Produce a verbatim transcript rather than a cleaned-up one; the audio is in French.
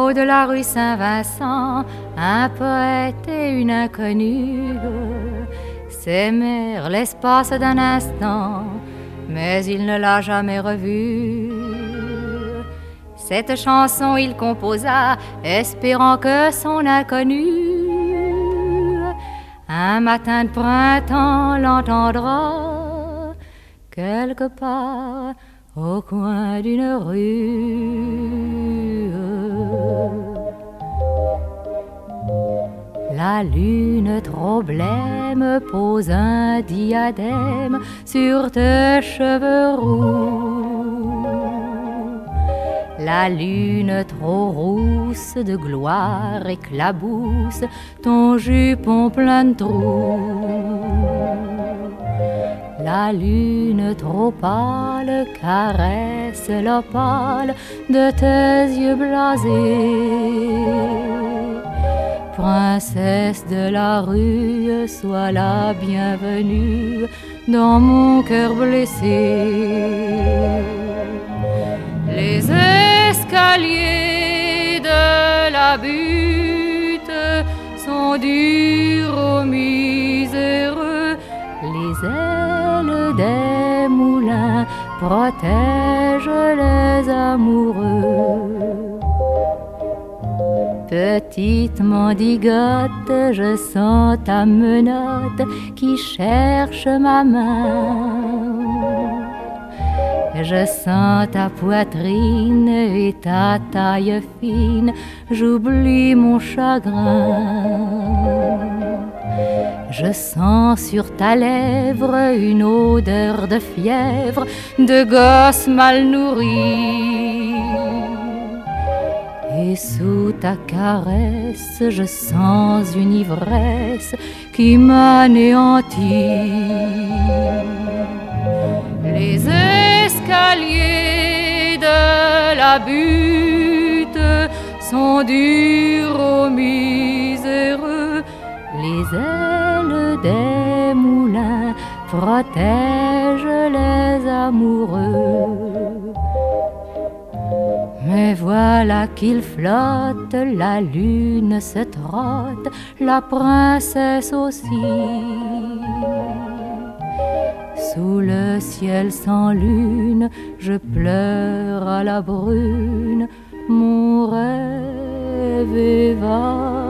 haut de la rue Saint-Vincent, un poète et une inconnue s'aimèrent l'espace d'un instant, mais il ne l'a jamais revue. Cette chanson il composa, espérant que son inconnu, un matin de printemps, l'entendra quelque part au coin d'une rue. La lune trop blême pose un diadème sur tes cheveux roux. La lune trop rousse de gloire éclabousse ton jupon plein de trous. La lune trop pâle caresse l'opale de tes yeux blasés. Princesse de la rue, sois la bienvenue dans mon cœur blessé. Les escaliers de la butte sont durs aux miséreux. Les ailes des moulins protègent les amoureux. Petite mendigote, je sens ta menotte qui cherche ma main. Je sens ta poitrine et ta taille fine, j'oublie mon chagrin. Je sens sur ta lèvre une odeur de fièvre, de gosse mal nourri. Et sous ta caresse, je sens une ivresse qui m'anéantit. Les escaliers de la butte sont durs aux miséreux. Les ailes des moulins protègent les amoureux. Mais voilà qu'il flotte, la lune se trotte, la princesse aussi. Sous le ciel sans lune, je pleure à la brune, mon rêve évanoui.